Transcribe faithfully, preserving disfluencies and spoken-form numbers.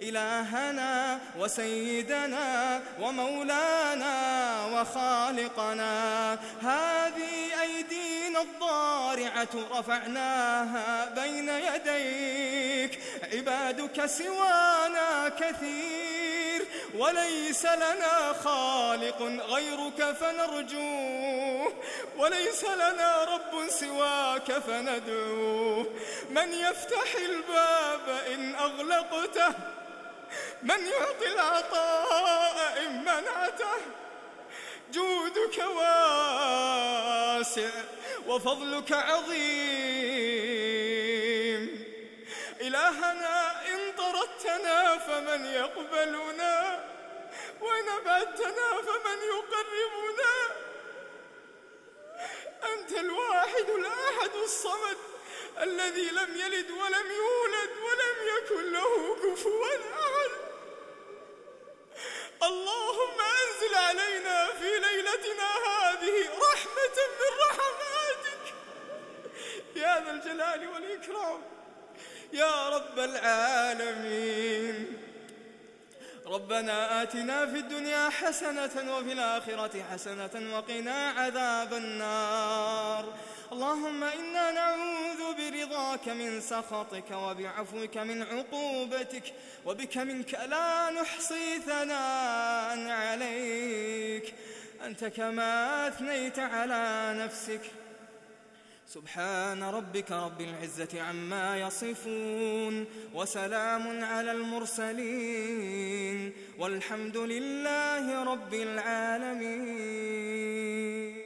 إلهنا وسيدنا ومولانا وخالقنا، هذه أيدينا الضارعة رفعناها بين يديك، عبادك سوانا كثير وليس لنا خالق غيرك فنرجوه، وليس لنا رب سواك فندعوه. من يفتح الباب إن أغلقته، من يعطي العطاء إن منعته، جودك واسع وفضلك عظيم. إلهنا إن طردتنا فمن يقبلنا، وإن أبعدتنا فمن يقربنا. أنت الواحد الأحد الصمد الذي لم يلد ولم يولد ولم يكن له كفوا أحد. اللهم أنزل علينا في ليلتنا هذه رحمة من رحماتك يا ذا الجلال والإكرام يا رب العالمين. ربنا آتنا في الدنيا حسنة وفي الآخرة حسنة وقنا عذاب النار. اللهم إنا نعوذ برضاك من سخطك وبعفوك من عقوبتك، وبك منك لا نحصي ثناء عليك، أنت كما أثنيت على نفسك. سبحان ربك رب العزة عما يصفون، وسلام على المرسلين، والحمد لله رب العالمين.